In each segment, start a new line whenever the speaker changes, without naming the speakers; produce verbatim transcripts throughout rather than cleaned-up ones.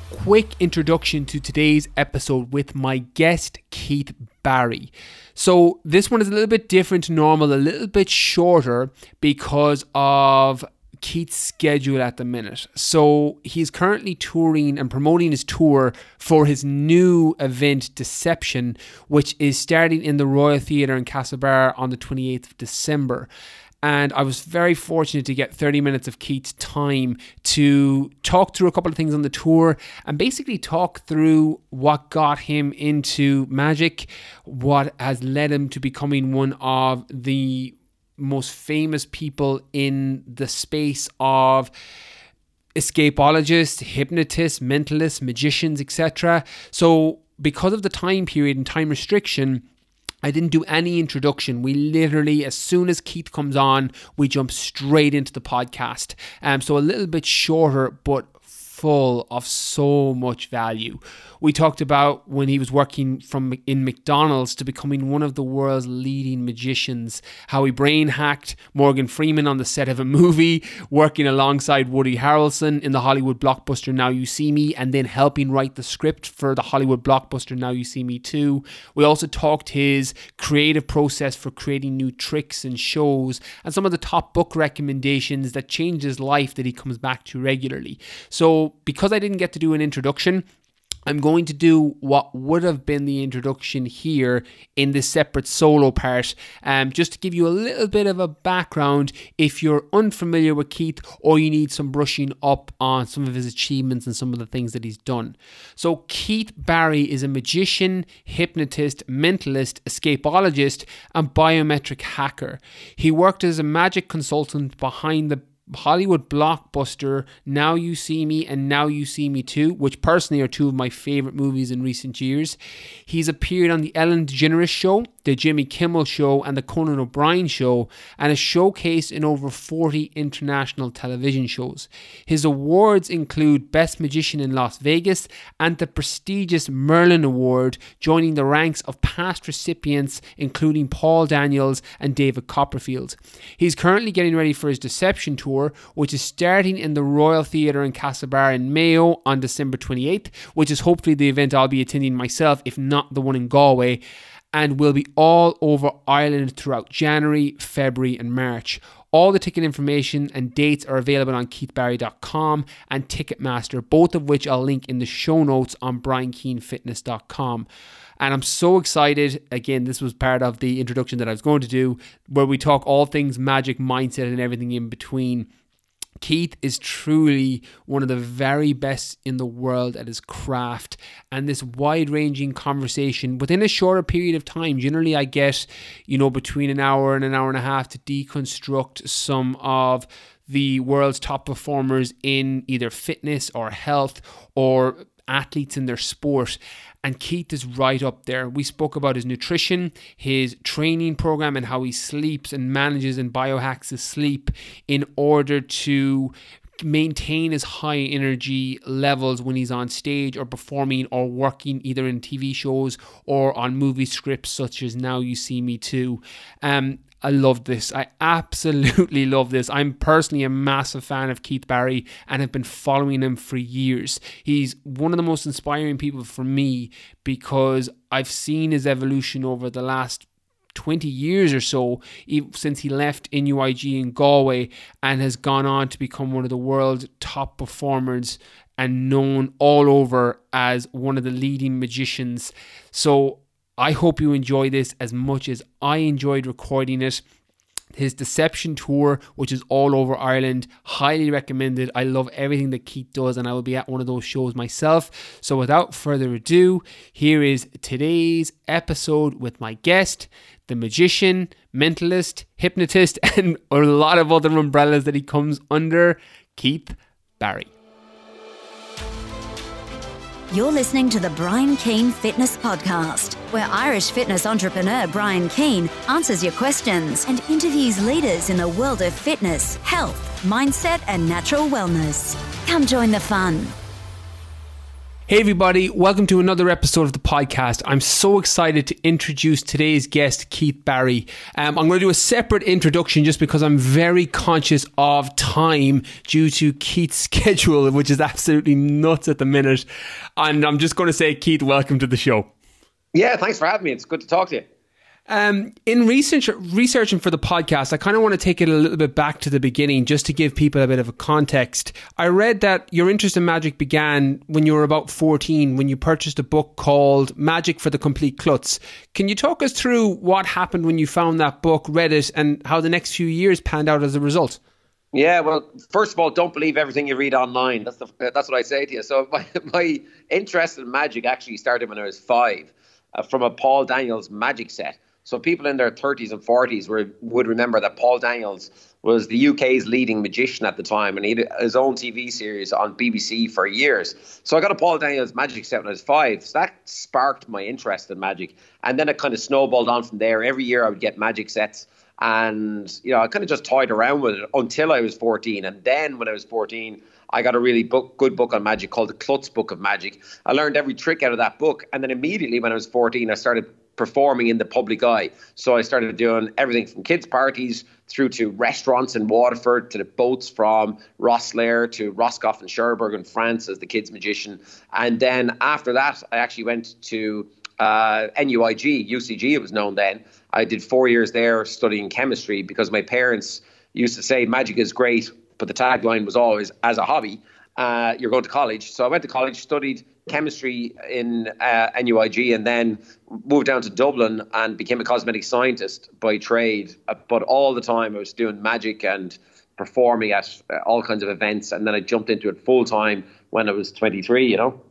quick introduction to today's episode with my guest, Keith Barry. So this one is a little bit different to normal, a little bit shorter because of Keith's schedule at the minute. So he's currently touring and promoting his tour for his new event, Deception, which is starting in the Royal Theatre in Castlebar on the twenty-eighth of December. And I was very fortunate to get thirty minutes of Keith's time to talk through a couple of things on the tour and basically talk through what got him into magic, what has led him to becoming one of the most famous people in the space of escapologists, hypnotists, mentalists, magicians, et cetera. So because of the time period and time restriction, I didn't do any introduction. We literally, as soon as Keith comes on, we jump straight into the podcast. Um, so a little bit shorter, but full of so much value. We talked about when he was working from in McDonald's to becoming one of the world's leading magicians, how he brain hacked Morgan Freeman on the set of a movie, working alongside Woody Harrelson in the Hollywood blockbuster Now You See Me, and then helping write the script for the Hollywood blockbuster Now You See Me two. We also talked his creative process for creating new tricks and shows, and some of the top book recommendations that changed his life that he comes back to regularly. So because I didn't get to do an introduction, I'm going to do what would have been the introduction here in this separate solo part, um, just to give you a little bit of a background if you're unfamiliar with Keith or you need some brushing up on some of his achievements and some of the things that he's done. So Keith Barry is a magician, hypnotist, mentalist, escapologist, and biometric hacker. He worked as a magic consultant behind the Hollywood blockbuster Now You See Me and Now You See Me two, which personally are two of my favorite movies in recent years. He's appeared on the Ellen DeGeneres Show, the Jimmy Kimmel Show, and the Conan O'Brien Show, and is showcased in over forty international television shows. His awards include Best Magician in Las Vegas and the prestigious Merlin Award, joining the ranks of past recipients including Paul Daniels and David Copperfield. He's currently getting ready for his Deception tour, which is starting in the Royal Theatre in Castlebar in Mayo on December twenty-eighth, which is hopefully the event I'll be attending myself, if not the one in Galway, and will be all over Ireland throughout January, February and March. All the ticket information and dates are available on keith barry dot com and Ticketmaster, both of which I'll link in the show notes on brian keane fitness dot com. And I'm so excited. Again, this was part of the introduction that I was going to do, where we talk all things magic, mindset, and everything in between. Keith is truly one of the very best in the world at his craft, and this wide-ranging conversation within a shorter period of time. Generally, I get, you know, between an hour and an hour and a half to deconstruct some of the world's top performers in either fitness or health or athletes in their sport. And Keith is right up there. We spoke about his nutrition, his training program, and how he sleeps and manages and biohacks his sleep in order to maintain his high energy levels when he's on stage or performing or working either in T V shows or on movie scripts such as Now You See Me two. Um, I love this. I absolutely love this. I'm personally a massive fan of Keith Barry and have been following him for years. He's one of the most inspiring people for me because I've seen his evolution over the last twenty years or so, since he left N U I G in Galway and has gone on to become one of the world's top performers and known all over as one of the leading magicians. So I hope you enjoy this as much as I enjoyed recording it. His Deception tour, which is all over Ireland, highly recommended. I love everything that Keith does, and I will be at one of those shows myself. So without further ado, here is today's episode with my guest, the magician, mentalist, hypnotist, and a lot of other umbrellas that he comes under, Keith Barry.
You're listening to the Brian Keane Fitness Podcast, where Irish fitness entrepreneur Brian Keane answers your questions and interviews leaders in the world of fitness, health, mindset, and natural wellness. Come join the fun.
Hey everybody, welcome to another episode of the podcast. I'm so excited to introduce today's guest, Keith Barry. Um, I'm going to do a separate introduction just because I'm very conscious of time due to Keith's schedule, which is absolutely nuts at the minute. And I'm just going to say, Keith, welcome to the show.
Yeah, thanks for having me. It's good to talk to you.
Um, in research, researching for the podcast, I kind of want to take it a little bit back to the beginning just to give people a bit of a context. I read that your interest in magic began when you were about fourteen, when you purchased a book called Magic for the Complete Klutz. Can you talk us through what happened when you found that book, read it, and how the next few years panned out as a result?
Yeah, well, first of all, don't believe everything you read online. That's the, that's what I say to you. So my, my interest in magic actually started when I was five, uh, from a Paul Daniels magic set. So people in their thirties and forties were, would remember that Paul Daniels was the U K's leading magician at the time, and he had his own T V series on B B C for years. So I got a Paul Daniels magic set when I was five. So that sparked my interest in magic. And then it kind of snowballed on from there. Every year I would get magic sets. And, you know, I kind of just toyed around with it until I was fourteen. And then when I was fourteen, I got a really book, good book on magic called the Klutz Book of Magic. I learned every trick out of that book. And then immediately when I was fourteen, I started performing in the public eye. So I started doing everything from kids' parties through to restaurants in Waterford, to the boats from Rosslare to Roscoff and Cherbourg in France as the kids' magician. And then after that, I actually went to uh, N U I G, U C G it was known then. I did four years there studying chemistry because my parents used to say magic is great, but the tagline was always, as a hobby, uh, you're going to college. So I went to college, studied chemistry in uh, N U I G, and then moved down to Dublin and became a cosmetic scientist by trade. Uh, but all the time I was doing magic and performing at uh, all kinds of events. And then I jumped into it full time when I was twenty-three, you know.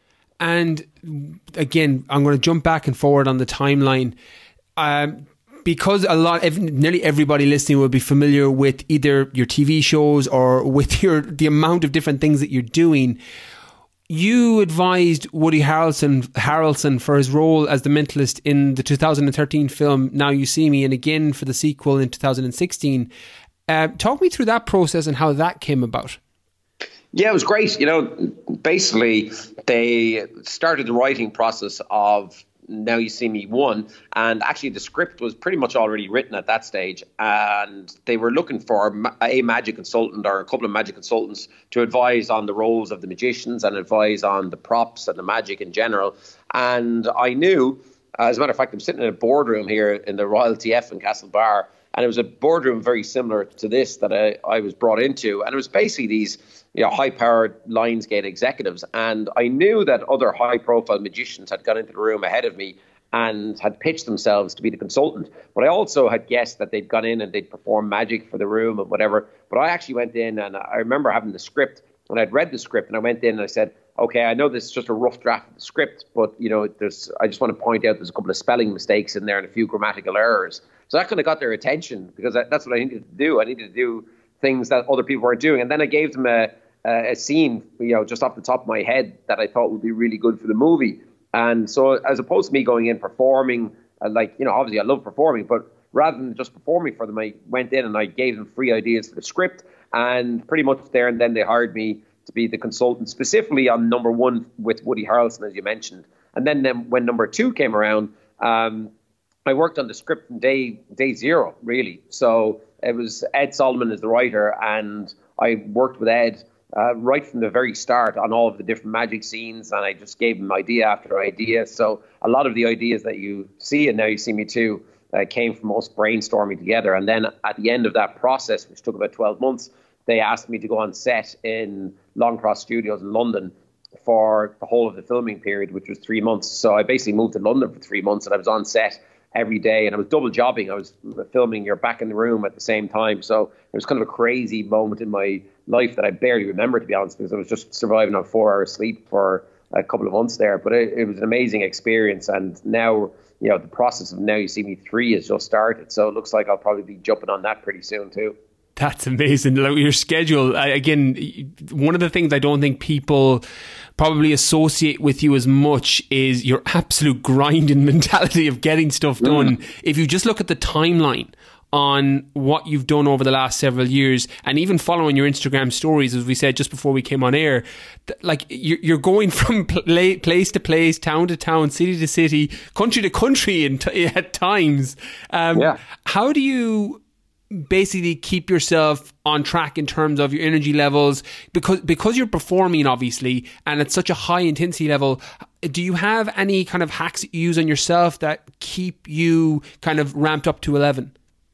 And again, I'm going to jump back and forward on the timeline. Um, because a lot, nearly everybody listening will be familiar with either your T V shows or with your the amount of different things that you're doing. You advised Woody Harrelson, Harrelson for his role as the mentalist in the two thousand thirteen film Now You See Me, and again for the sequel in two thousand sixteen. Uh, talk me through that process and how that came about.
Yeah, it was great. You know, basically, they started the writing process of Now You See Me one, and actually the script was pretty much already written at that stage, and they were looking for a magic consultant or a couple of magic consultants to advise on the roles of the magicians and advise on the props and the magic in general. And I knew, as a matter of fact, I'm sitting in a boardroom here in the Royal T F in Castlebar, and it was a boardroom very similar to this that I, I was brought into, and it was basically these, you know, high-powered Lionsgate executives. And I knew that other high-profile magicians had gone into the room ahead of me and had pitched themselves to be the consultant. But I also had guessed that they'd gone in and they'd perform magic for the room and whatever. But I actually went in, and I remember having the script, and I'd read the script, and I went in and I said, okay, I know this is just a rough draft of the script, but, you know, there's, I just want to point out there's a couple of spelling mistakes in there and a few grammatical errors. So that kind of got their attention because that's what I needed to do. I needed to do things that other people weren't doing. And then I gave them a, a scene, you know, just off the top of my head that I thought would be really good for the movie. And so as opposed to me going in performing, uh, like, you know, obviously I love performing, but rather than just performing for them, I went in and I gave them free ideas for the script. And pretty much there and then they hired me to be the consultant specifically on number one with Woody Harrelson, as you mentioned. And then, then when number two came around, um, I worked on the script from day day zero, really. So it was Ed Solomon as the writer, and I worked with Ed uh, right from the very start on all of the different magic scenes, and I just gave him idea after idea. So a lot of the ideas that you see, and Now You See Me Too, uh, came from us brainstorming together. And then at the end of that process, which took about twelve months, they asked me to go on set in Longcross Studios in London for the whole of the filming period, which was three months. So I basically moved to London for three months, and I was on set every day, and I was double jobbing. I was filming You're Back in the Room at the same time. So it was kind of a crazy moment in my life that I barely remember, to be honest, because I was just surviving on four hours sleep for a couple of months there. But it, it was an amazing experience. And now, you know, the process of Now You See Me three has just started. So it looks like I'll probably be jumping on that pretty soon too.
That's amazing. Like your schedule, again, one of the things I don't think people probably associate with you as much is your absolute grinding mentality of getting stuff done. Mm. If you just look at the timeline on what you've done over the last several years, and even following your Instagram stories, as we said just before we came on air, th- like you're, you're going from pl- place to place, town to town, city to city, country to country in t- at times. Um,
yeah.
How do you basically keep yourself on track in terms of your energy levels, because because you're performing obviously and at such a high intensity level? Do you have any kind of hacks that you use on yourself that keep you kind of ramped up to eleven?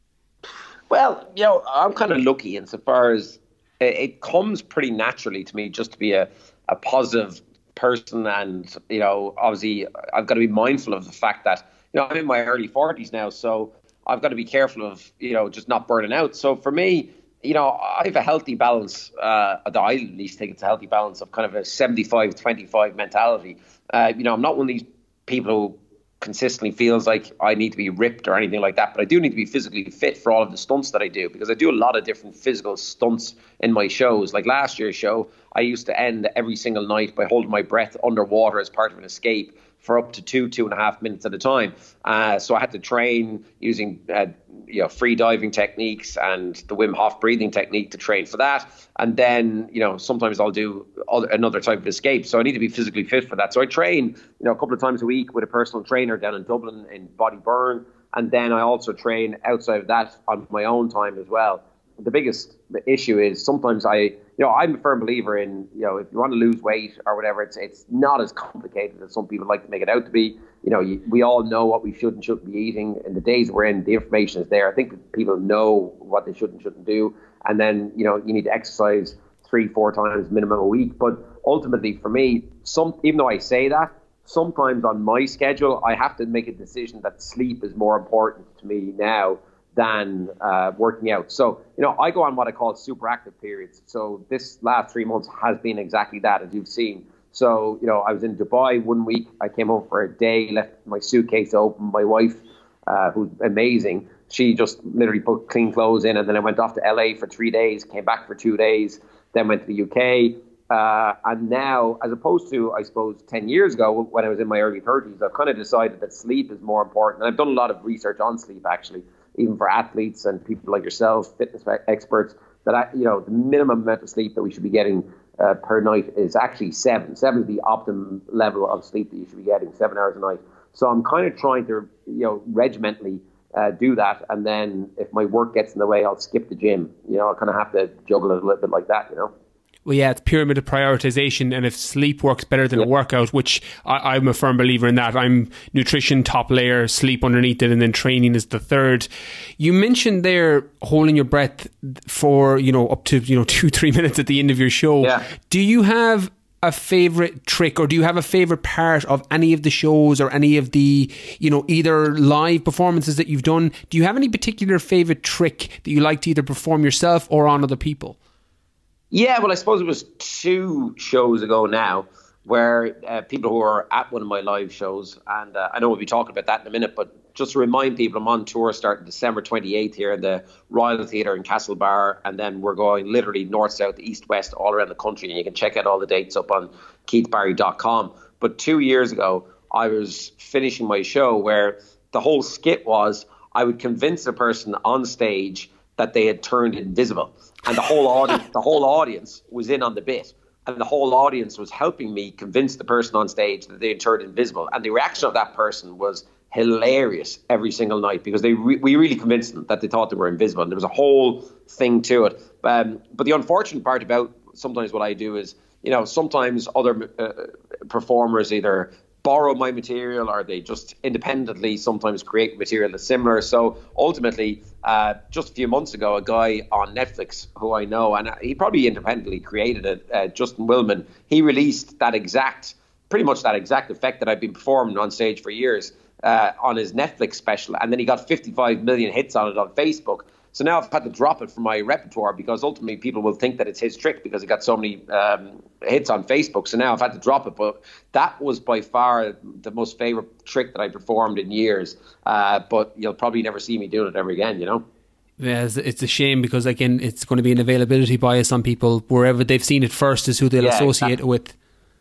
Well, you know, I'm kind of lucky insofar as it, it comes pretty naturally to me just to be a, a positive person, and you know, obviously I've got to be mindful of the fact that, you know, I'm in my early forties now, so I've got to be careful of, you know, just not burning out. So for me, you know, I have a healthy balance, uh, I at least think it's a healthy balance of kind of a seventy-five twenty-five mentality. Uh, you know, I'm not one of these people who consistently feels like I need to be ripped or anything like that, but I do need to be physically fit for all of the stunts that I do, because I do a lot of different physical stunts in my shows. Like last year's show, I used to end every single night by holding my breath underwater as part of an escape for up to two, two and a half minutes at a time. Uh, so I had to train using uh, you know, free diving techniques and the Wim Hof breathing technique to train for that. And then, you know, sometimes I'll do other, another type of escape. So I need to be physically fit for that. So I train, you know, a couple of times a week with a personal trainer down in Dublin in Body Burn. And then I also train outside of that on my own time as well. The biggest issue is sometimes I, you know, I'm a firm believer in, you know, if you want to lose weight or whatever, it's it's not as complicated as some people like to make it out to be. You know, you, we all know what we should and shouldn't be eating. In the days we're in, the information is there. I think people know what they should and shouldn't do. And then, you know, you need to exercise three, four times minimum a week. But ultimately for me, some even though I say that, sometimes on my schedule, I have to make a decision that sleep is more important to me now than uh, working out. So, you know, I go on what I call super active periods. So this last three months has been exactly that, as you've seen. So, you know, I was in Dubai one week. I came home for a day, left my suitcase open. My wife, uh, who's amazing, she just literally put clean clothes in. And then I went off to L A for three days, came back for two days, then went to the U K. Uh, and now, as opposed to, I suppose, ten years ago, when I was in my early thirties, I've kind of decided that sleep is more important. And I've done a lot of research on sleep, actually, even for athletes and people like yourself, fitness experts, that, I, you know, the minimum amount of sleep that we should be getting uh, per night is actually seven. Seven is the optimum level of sleep that you should be getting, seven hours a night. So I'm kind of trying to, you know, regimentally uh, do that. And then if my work gets in the way, I'll skip the gym. You know, I kind of have to juggle it a little bit like that, you know.
Well, yeah, it's pyramid of prioritization, and if sleep works better than yeah. a workout, which I, I'm a firm believer in that. I'm nutrition top layer, sleep underneath it, and then training is the third. You mentioned there holding your breath for, you know, up to, you know, two, three minutes at the end of your show.
Yeah.
Do you have a favorite trick, or do you have a favorite part of any of the shows or any of the, you know, either live performances that you've done? Do you have any particular favorite trick that you like to either perform yourself or on other people?
Yeah, well, I suppose it was two shows ago now where uh, people who were at one of my live shows, and uh, I know we'll be talking about that in a minute, but just to remind people, I'm on tour starting December twenty-eighth here in the Royal Theatre in Castlebar, and then we're going literally north, south, east, west, all around the country, and you can check out all the dates up on keith barry dot com. But two years ago, I was finishing my show where the whole skit was I would convince a person on stage that they had turned invisible. And the whole audience, the whole audience was in on the bit, and the whole audience was helping me convince the person on stage that they had turned invisible. And the reaction of that person was hilarious every single night, because they re- we really convinced them that they thought they were invisible. And there was a whole thing to it. Um, but the unfortunate part about sometimes what I do is, you know, sometimes other uh, performers either borrow my material or they just independently sometimes create material that's similar. So ultimately, uh, just a few months ago, a guy on Netflix who I know, and he probably independently created it, uh, Justin Willman, he released that exact, pretty much that exact effect that I've been performing on stage for years uh, on his Netflix special. And then he got fifty-five million hits on it on Facebook. So now I've had to drop it from my repertoire, because ultimately people will think that it's his trick because it got so many um, hits on Facebook. So now I've had to drop it. But that was by far the most favorite trick that I performed in years. Uh, but you'll probably never see me doing it ever again, you know?
Yeah, it's a shame, because again, it's going to be an availability bias on people. Wherever they've seen it first is who they'll yeah, associate exactly. it with.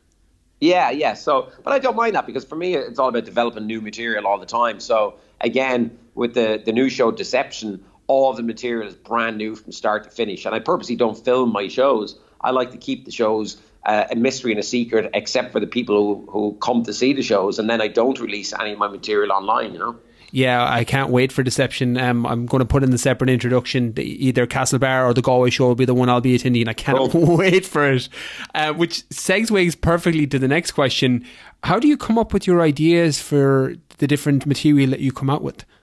Yeah, yeah. So, but I don't mind that, because for me, it's all about developing new material all the time. So again, with the, the new show Deception, all of the material is brand new from start to finish. And I purposely don't film my shows. I like to keep the shows uh, a mystery and a secret, except for the people who, who come to see the shows. And then I don't release any of my material online, you know.
Yeah, I can't wait for Deception. Um, I'm going to put in the separate introduction. The, either Castlebar or the Galway show will be the one I'll be attending. I cannot oh. wait for it. Uh, which segues perfectly to the next question. How do you come up with your ideas for the different material that you come out with?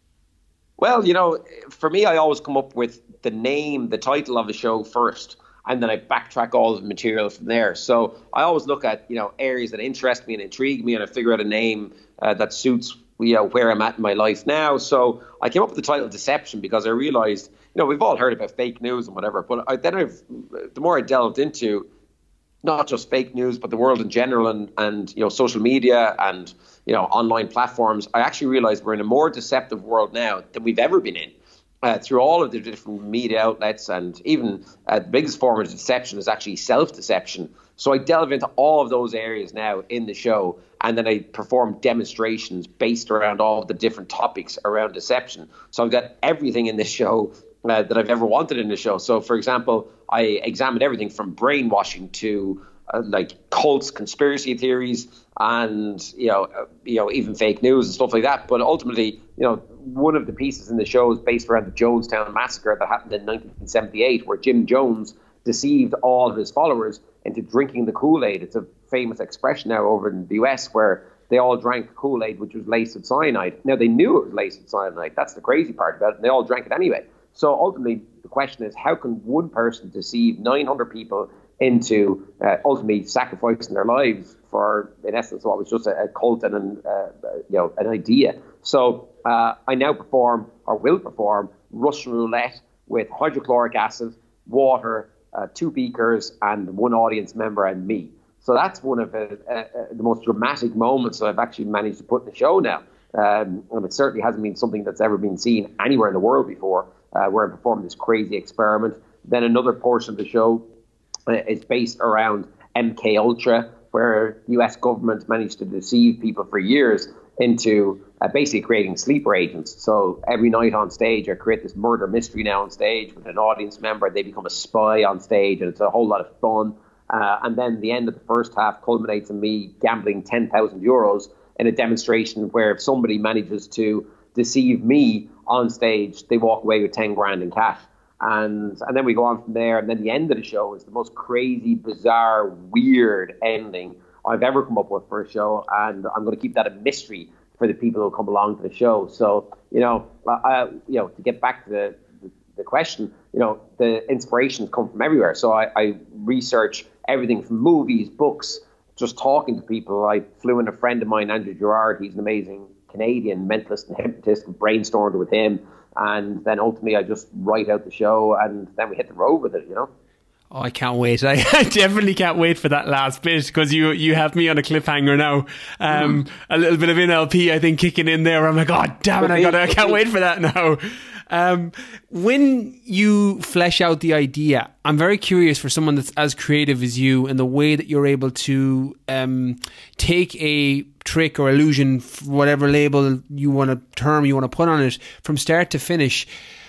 Well, you know, for me, I always come up with the name, the title of the show first, and then I backtrack all the material from there. So I always look at, you know, areas that interest me and intrigue me, and I figure out a name uh, that suits, you know, where I'm at in my life now. So I came up with the title Deception because I realized, you know, we've all heard about fake news and whatever, but I, then I've, the more I delved into not just fake news, but the world in general, and, and, you know, social media and, you know, online platforms, I actually realized we're in a more deceptive world now than we've ever been in. Uh, through all of the different media outlets, and even uh, the biggest form of deception is actually self-deception. So I delve into all of those areas now in the show, and then I perform demonstrations based around all of the different topics around deception. So I've got everything in this show uh, that I've ever wanted in the show. So, for example, I examined everything from brainwashing to uh, like cults, conspiracy theories, and you know, uh, you know, even fake news and stuff like that. But ultimately, you know, one of the pieces in the show is based around the Jonestown massacre that happened in nineteen seventy-eight, where Jim Jones deceived all of his followers into drinking the Kool-Aid. It's a famous expression now over in the U S where they all drank Kool-Aid, which was laced with cyanide. Now, they knew it was laced with cyanide. That's the crazy part about it. And they all drank it anyway. So ultimately, the question is, how can one person deceive nine hundred people into uh, ultimately sacrificing their lives for, in essence, what was just a, a cult and an, uh, you know, an idea? So uh, I now perform, or will perform, Russian roulette with hydrochloric acid, water, uh, two beakers, and one audience member and me. So that's one of uh, uh, the most dramatic moments that I've actually managed to put in the show now. Um, and it certainly hasn't been something that's ever been seen anywhere in the world before, uh, where I performed this crazy experiment. Then another portion of the show uh, is based around M K Ultra, where the U S government managed to deceive people for years into uh, basically creating sleeper agents. So every night on stage, I create this murder mystery now on stage with an audience member. They become a spy on stage, and it's a whole lot of fun. Uh, and then the end of the first half culminates in me gambling ten thousand euros in a demonstration where if somebody manages to deceive me on stage, they walk away with ten grand in cash. And and then we go on from there. And then the end of the show is the most crazy, bizarre, weird ending I've ever come up with for a show. And I'm going to keep that a mystery for the people who come along to the show. So, you know, uh, you know, to get back to the, the, the question, you know, the inspirations come from everywhere. So I, I research everything from movies, books, just talking to people. I flew in a friend of mine, Andrew Gerard. He's an amazing Canadian mentalist and hypnotist, and brainstormed with him. And then ultimately I just write out the show, and then we hit the road with it, you know.
Oh, I can't wait. I definitely can't wait for that last bit, because you, you have me on a cliffhanger now. Um, mm. A little bit of N L P, I think, kicking in there. I'm like, oh, damn it, I, gotta, I can't wait for that now. Um, when you flesh out the idea, I'm very curious for someone that's as creative as you, and the way that you're able to um, take a trick or illusion, whatever label you want to term you want to put on it, from start to finish.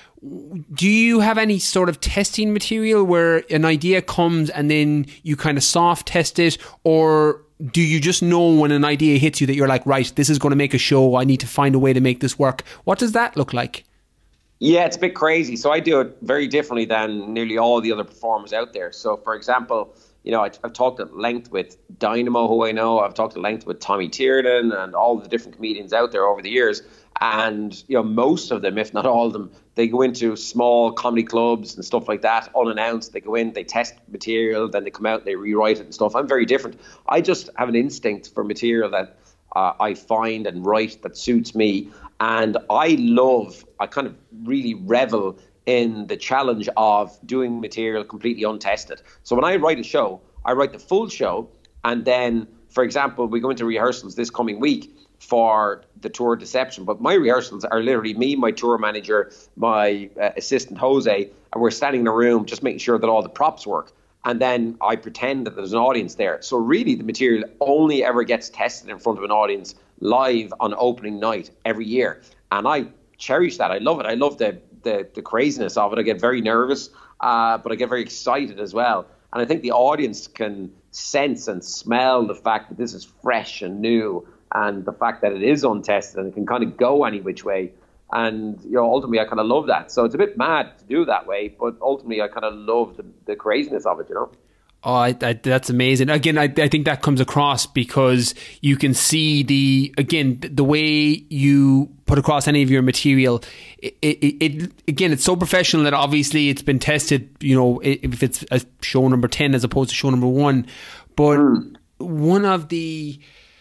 Do you have any sort of testing material where an idea comes and then you kind of soft test it, or do you just know when an idea hits you that you're like, right, this is going to make a show, I need to find a way to make this work? What does that look like?
Yeah, it's a bit crazy. So I do it very differently than nearly all the other performers out there. So, for example, you know, I, I've talked at length with Dynamo, who I know. I've talked at length with Tommy Tiernan and all the different comedians out there over the years. And, you know, most of them, if not all of them, they go into small comedy clubs and stuff like that, unannounced. They go in, they test material, then they come out, they rewrite it and stuff. I'm very different. I just have an instinct for material that uh, I find and write that suits me. And I love, I kind of really revel in the challenge of doing material completely untested. So when I write a show, I write the full show. And then, for example, we go into rehearsals this coming week for the tour Deception. But my rehearsals are literally me, my tour manager, my uh, assistant Jose, and we're standing in a room just making sure that all the props work. And then I pretend that there's an audience there. So really the material only ever gets tested in front of an audience live on opening night every year. And I cherish that. I love it. I love the the, the craziness of it. I get very nervous, uh, but I get very excited as well. And I think the audience can sense and smell the fact that this is fresh and new, and the fact that it is untested and it can kind of go any which way. And, you know, ultimately I kind of love that. So it's a bit mad to do that way, but ultimately I kind of love the, the craziness of it, you know.
Oh, I, I, that's amazing. Again, I, I think that comes across because you can see the, again, the way you put across any of your material. It, it, it again, it's so professional that obviously it's been tested, you know, if it's a show number ten as opposed to show number one. But mm. one of the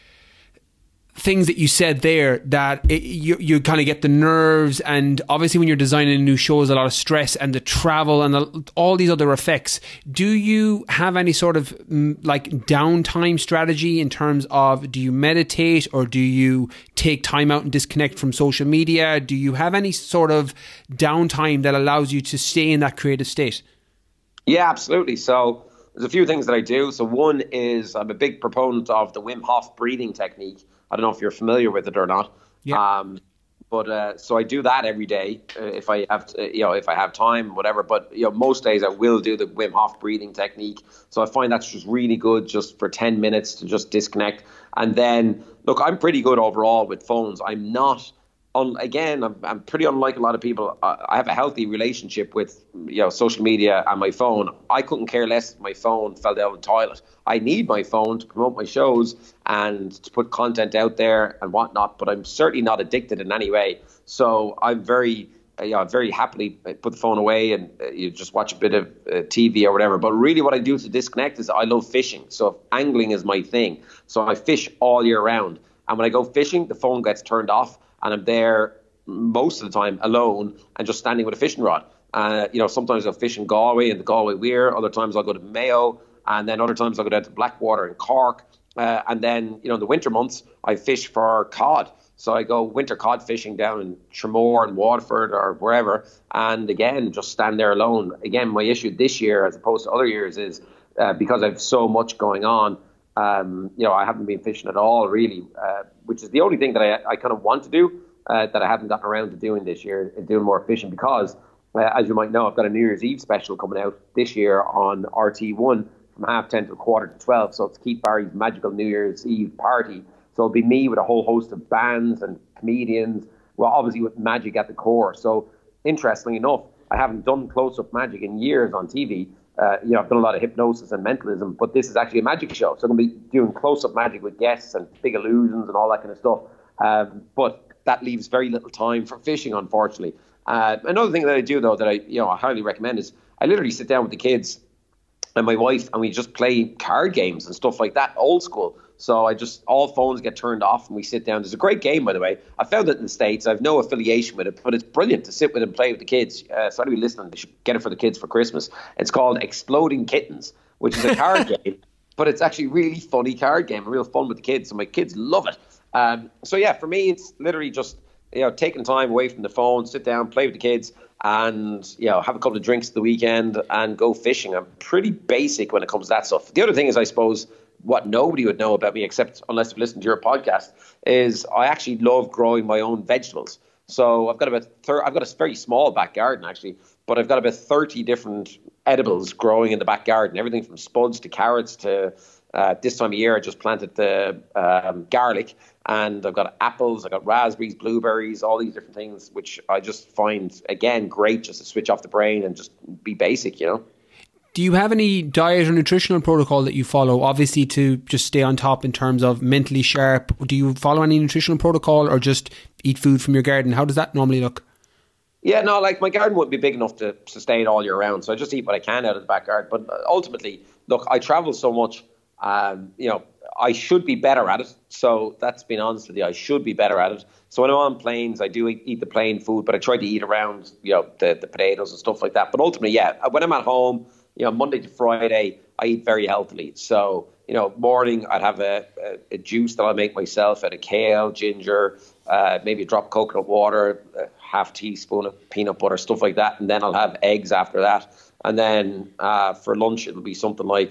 things that you said there, that it, you, you kind of get the nerves, and obviously when you're designing a new show, there's a lot of stress and the travel and the, all these other effects. Do you have any sort of mm, like downtime strategy in terms of, do you meditate or do you take time out and disconnect from social media? Do you have any sort of downtime that allows you to stay in that creative state?
Yeah, absolutely. So there's a few things that I do. So one is I'm a big proponent of the Wim Hof breathing technique. I don't know if you're familiar with it or not. Yeah. Um, but uh, so I do that every day uh, if I have, to, you know, if I have time, whatever. But you know, most days I will do the Wim Hof breathing technique. So I find that's just really good, just for ten minutes to just disconnect. And then, look, I'm pretty good overall with phones. I'm not. Un- again, I'm, I'm pretty unlike a lot of people. I, I have a healthy relationship with, you know, social media and my phone. I couldn't care less if my phone fell down the toilet. I need my phone to promote my shows and to put content out there and whatnot, but I'm certainly not addicted in any way. So I'm very, uh, you know, very happily put the phone away and uh, you just watch a bit of uh, T V or whatever. But really what I do to disconnect is I love fishing. So angling is my thing. So I fish all year round. And when I go fishing, the phone gets turned off. And I'm there most of the time alone and just standing with a fishing rod. Uh, you know, sometimes I'll fish in Galway in the Galway Weir. Other times I'll go to Mayo. And then other times I'll go down to Blackwater in Cork. Uh, and then, you know, in the winter months, I fish for cod. So I go winter cod fishing down in Tramore and Waterford or wherever. And again, just stand there alone. Again, my issue this year as opposed to other years is uh, because I have so much going on, Um, you know, I haven't been fishing at all, really, uh, which is the only thing that I, I kind of want to do uh, that I haven't gotten around to doing this year, is doing more fishing because, uh, as you might know, I've got a New Year's Eve special coming out this year on R T one from half ten to a quarter to twelve. So it's Keith Barry's Magical New Year's Eve Party. So it'll be me with a whole host of bands and comedians, well, obviously with magic at the core. So interestingly enough, I haven't done close-up magic in years on T V. Uh, you know, I've done a lot of hypnosis and mentalism, but this is actually a magic show. So I'm going to be doing close-up magic with guests and big illusions and all that kind of stuff. Um, but that leaves very little time for fishing, unfortunately. Uh, another thing that I do, though, that I, you know, I highly recommend is I literally sit down with the kids and my wife and we just play card games and stuff like that, old school. So I just, all phones get turned off and we sit down. There's a great game, by the way. I found it in the States. I have no affiliation with it, but it's brilliant to sit with and play with the kids. Uh, so anybody listening, they should get it for the kids for Christmas. It's called Exploding Kittens, which is a card game, but it's actually a really funny card game, real fun with the kids. So my kids love it. Um, so yeah, for me, it's literally just, you know, taking time away from the phone, sit down, play with the kids, and, you know, have a couple of drinks at the weekend and go fishing. I'm pretty basic when it comes to that stuff. The other thing is, I suppose, what nobody would know about me, except unless you've listened to your podcast, is I actually love growing my own vegetables. So I've got about thir- I've got a very small back garden actually, but I've got about thirty different edibles growing in the back garden. Everything from spuds to carrots to uh, this time of year I just planted the um, garlic, and I've got apples, I've got raspberries, blueberries, all these different things, which I just find again great just to switch off the brain and just be basic, you know.
Do you have any diet or nutritional protocol that you follow, obviously to just stay on top in terms of mentally sharp? Do you follow any nutritional protocol or just eat food from your garden? How does that normally look?
Yeah, no, like my garden wouldn't be big enough to sustain all year round. So I just eat what I can out of the backyard. But ultimately, look, I travel so much, um, you know, I should be better at it. So that's being honest with you, I should be better at it. So when I'm on planes, I do eat the plain food, but I try to eat around, you know, the, the potatoes and stuff like that. But ultimately, yeah, when I'm at home, you know, Monday to Friday, I eat very healthily. So, you know, morning, I'd have a, a, a juice that I make myself out of kale, ginger, uh, maybe a drop of coconut water, a half teaspoon of peanut butter, stuff like that. And then I'll have eggs after that. And then uh, for lunch, it'll be something like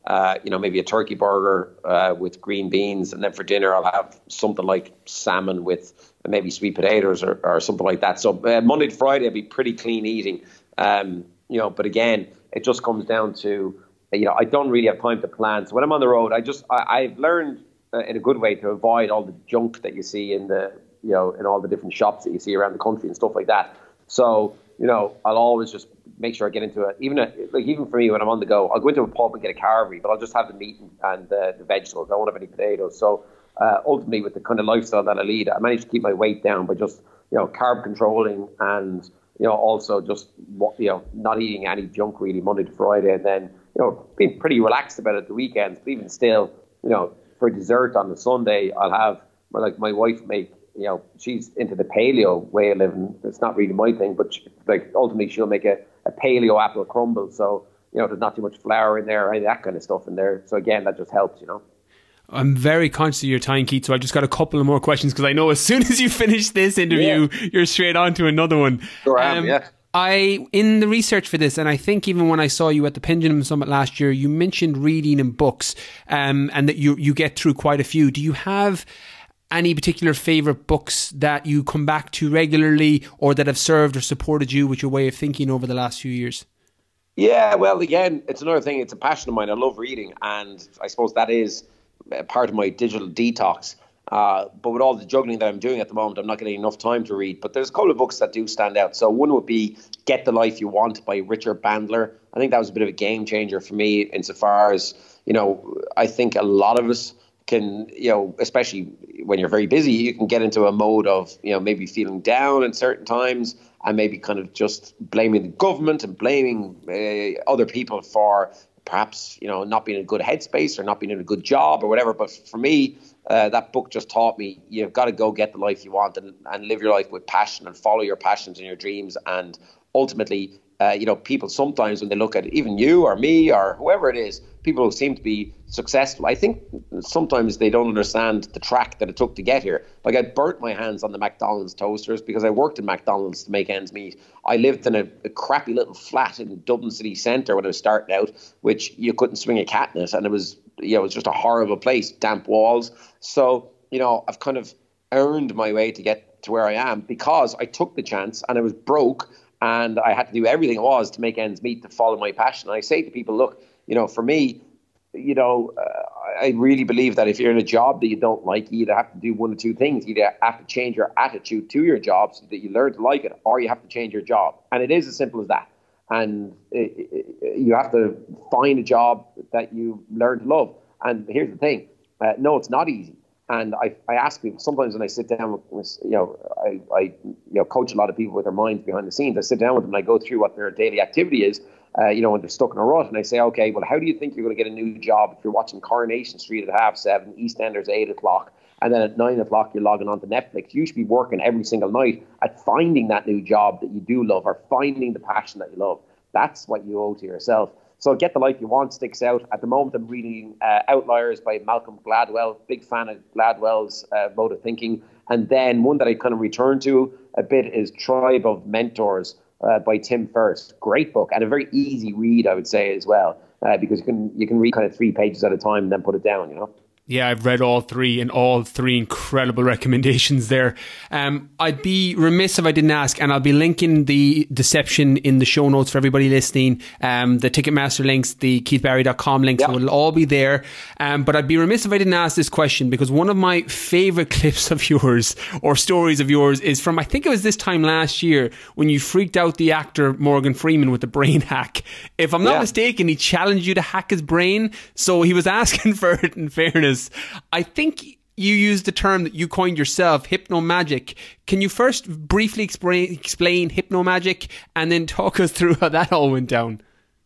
uh, you know, maybe a turkey burger uh, with green beans, and then for dinner I'll have something like salmon with maybe sweet potatoes or, or something like that. So uh, Monday to Friday I'll be pretty clean eating, um, you know. But again, it just comes down to, you know, I don't really have time to plan. So when I'm on the road, I just I, I've learned uh, in a good way to avoid all the junk that you see in the, you know, in all the different shops that you see around the country and stuff like that. So, you know, I'll always just make sure I get into it. Even a, like even for me when I'm on the go, I'll go into a pub and get a carvery, but I'll just have the meat and, and uh, the vegetables. I won't have any potatoes. So uh, ultimately, with the kind of lifestyle that I lead, I managed to keep my weight down by just, you know, carb controlling and, you know, also just, you know, not eating any junk really Monday to Friday, and then, you know, being pretty relaxed about it the weekends. But even still, you know, for dessert on the Sunday, I'll have, well, like my wife make, you know, she's into the paleo way of living. It's not really my thing, but she, like ultimately she'll make a, a paleo apple crumble. So, you know, there's not too much flour in there or any of that kind of stuff in there. So again, that just helps, you know.
I'm very conscious of your time, Keith, so I've just got a couple of more questions because I know as soon as you finish this interview, yeah. you're straight on to another one.
Sure um, am, yeah.
I, in the research for this, and I think even when I saw you at the Pendulum Summit last year, you mentioned reading and books, um, and that you you get through quite a few. Do you have any particular favourite books that you come back to regularly, or that have served or supported you with your way of thinking over the last few years?
Yeah, well, again, it's another thing. It's a passion of mine. I love reading, and I suppose that is part of my digital detox. Uh, but with all the juggling that I'm doing at the moment, I'm not getting enough time to read. But there's a couple of books that do stand out. So one would be Get the Life You Want by Richard Bandler. I think that was a bit of a game changer for me insofar as, you know, I think a lot of us can, you know, especially when you're very busy, you can get into a mode of, you know, maybe feeling down at certain times and maybe kind of just blaming the government and blaming uh, other people for perhaps, you know, not being in a good headspace or not being in a good job or whatever. But for me, uh, that book just taught me you've got to go get the life you want and, and live your life with passion and follow your passions and your dreams. And ultimately, uh, you know, people sometimes when they look at even you or me or whoever it is, people who seem to be successful, I think sometimes they don't understand the track that it took to get here. Like I burnt my hands on the McDonald's toasters because I worked in McDonald's to make ends meet. I lived in a, a crappy little flat in Dublin city centre when I was starting out, which you couldn't swing a cat in it. And it was, you know, it was just a horrible place, damp walls. So, you know, I've kind of earned my way to get to where I am because I took the chance and I was broke and I had to do everything it was to make ends meet, to follow my passion. And I say to people, look, you know, for me, you know, uh, I really believe that if you're in a job that you don't like, you either have to do one of two things. You either have to change your attitude to your job so that you learn to like it, or you have to change your job. And it is as simple as that. And it, it, you have to find a job that you learn to love. And here's the thing. Uh, no, it's not easy. And I, I ask people, sometimes when I sit down with, you know, I, I you know, coach a lot of people with their minds behind the scenes. I sit down with them and I go through what their daily activity is. Uh, you know, when they're stuck in a rut, and I say, okay, well, how do you think you're going to get a new job if you're watching Coronation Street at half seven, EastEnders eight o'clock, and then at nine o'clock you're logging on to Netflix? You should be working every single night at finding that new job that you do love, or finding the passion that you love. That's what you owe to yourself. So Get the Life You Want sticks out. At the moment, I'm reading uh, Outliers by Malcolm Gladwell. Big fan of Gladwell's uh, mode of thinking. And then one that I kind of return to a bit is Tribe of Mentors Uh, by Tim Ferriss. Great book and a very easy read, I would say, as well, uh, because you can you can read kind of three pages at a time and then put it down, you know.
Yeah, I've read all three, and all three incredible recommendations there. Um, I'd be remiss if I didn't ask, and I'll be linking the Deception in the show notes for everybody listening. Um, the Ticketmaster links, the keith barry dot com links, yep. will all be there. Um, but I'd be remiss if I didn't ask this question, because one of my favourite clips of yours, or stories of yours, is from, I think it was this time last year, when you freaked out the actor Morgan Freeman with the brain hack. If I'm not yeah. mistaken, he challenged you to hack his brain, so he was asking for it, in fairness. I think you used the term that you coined yourself, hypnomagic. Can you first briefly explain, explain hypnomagic and then talk us through how that all went down?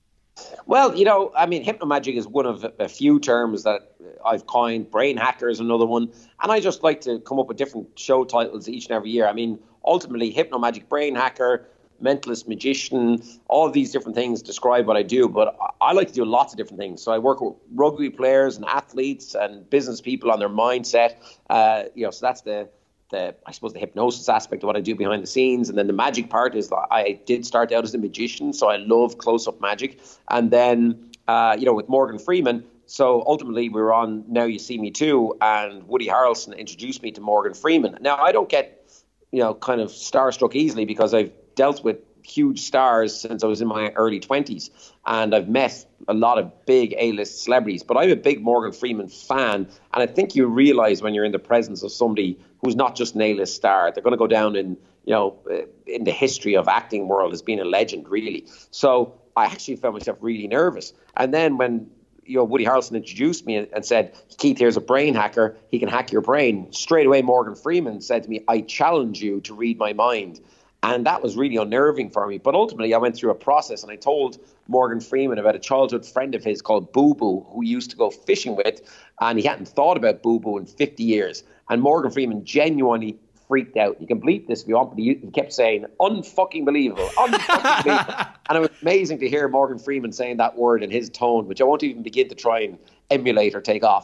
Well, you know, I mean, hypnomagic is one of a few terms that I've coined. Brain hacker is another one. And I just like to come up with different show titles each and every year. I mean, ultimately, hypnomagic, brain hacker, mentalist, magician, all of these different things describe what I do, but I like to do lots of different things. So I work with rugby players and athletes and business people on their mindset. Uh, you know, so that's the, the, I suppose, the hypnosis aspect of what I do behind the scenes. And then the magic part is that I did start out as a magician, so I love close-up magic. And then uh, you know, with Morgan Freeman. So ultimately, we were on Now You See Me Too, and Woody Harrelson introduced me to Morgan Freeman. Now, I don't get, you know, kind of starstruck easily because I've dealt with huge stars since I was in my early twenties, and I've met a lot of big A-list celebrities. But I'm a big Morgan Freeman fan, and I think you realize when you're in the presence of somebody who's not just an A-list star, they're going to go down in, you know, in the history of acting world as being a legend, really. So I actually found myself really nervous. And then when you know, Woody Harrelson introduced me and, and said, Keith, here's a brain hacker. He can hack your brain. Straight away, Morgan Freeman said to me, I challenge you to read my mind. And that was really unnerving for me. But ultimately, I went through a process and I told Morgan Freeman about a childhood friend of his called Boo Boo, who he used to go fishing with. And he hadn't thought about Boo Boo in fifty years. And Morgan Freeman genuinely freaked out. You can bleep this if you want, but he, he kept saying, unfucking believable, unfucking believable. And it was amazing to hear Morgan Freeman saying that word in his tone, which I won't even begin to try and emulate or take off.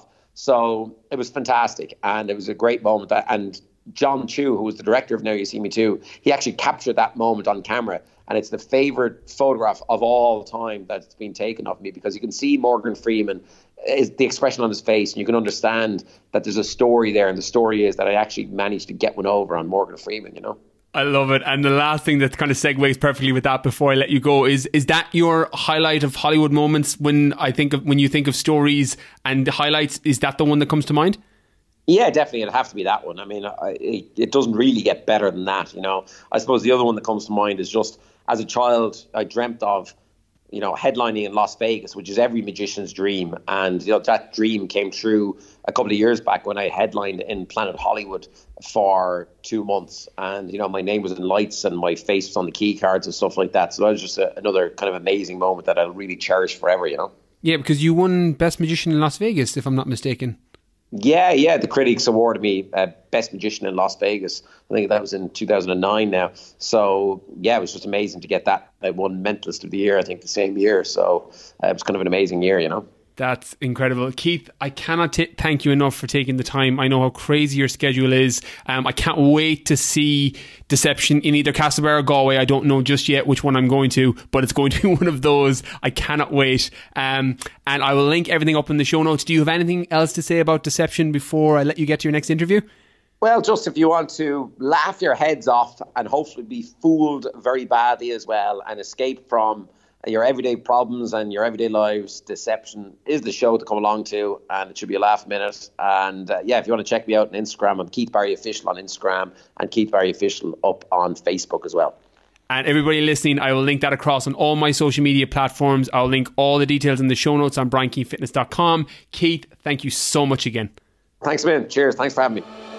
So it was fantastic. And it was a great moment. And John Chu, who was the director of Now You See Me Too, he actually captured that moment on camera. And it's the favorite photograph of all time that's been taken of me, because you can see Morgan Freeman, is the expression on his face, and you can understand that there's a story there. And the story is that I actually managed to get one over on Morgan Freeman, you know.
I love it. And the last thing that kind of segues perfectly with that before I let you go is, is that your highlight of Hollywood moments when I think of, when you think of stories and highlights, is that the one that comes to mind?
Yeah, definitely. It'd have to be that one. I mean, I, it, it doesn't really get better than that, you know. I suppose the other one that comes to mind is just, as a child, I dreamt of, you know, headlining in Las Vegas, which is every magician's dream. And, you know, that dream came true a couple of years back when I headlined in Planet Hollywood for two months. And, you know, my name was in lights and my face was on the key cards and stuff like that. So that was just a, another kind of amazing moment that I'll really cherish forever, you know. Yeah,
because you won Best Magician in Las Vegas, if I'm not mistaken.
Yeah, yeah. The critics awarded me uh, Best Magician in Las Vegas. I think that was in two thousand nine now. So, yeah, it was just amazing to get that. I won Mentalist of the Year, I think, the same year. So uh, it was kind of an amazing year, you know.
That's incredible. Keith, I cannot t- thank you enough for taking the time. I know how crazy your schedule is. Um, I can't wait to see Deception in either Castlebar or Galway. I don't know just yet which one I'm going to, but it's going to be one of those. I cannot wait. Um, and I will link everything up in the show notes. Do you have anything else to say about Deception before I let you get to your next interview?
Well, just if you want to laugh your heads off and hopefully be fooled very badly as well and escape from your everyday problems and your everyday lives, Deception is the show to come along to, and it should be a laugh a minute. And uh, yeah, if you want to check me out on Instagram, I'm Keith Barry Official on Instagram and Keith Barry Official up on Facebook as well.
And everybody listening, I will link that across on all my social media platforms. I'll link all the details in the show notes on brian keane fitness dot com. Keith, thank you so much again.
Thanks, man. Cheers. Thanks for having me.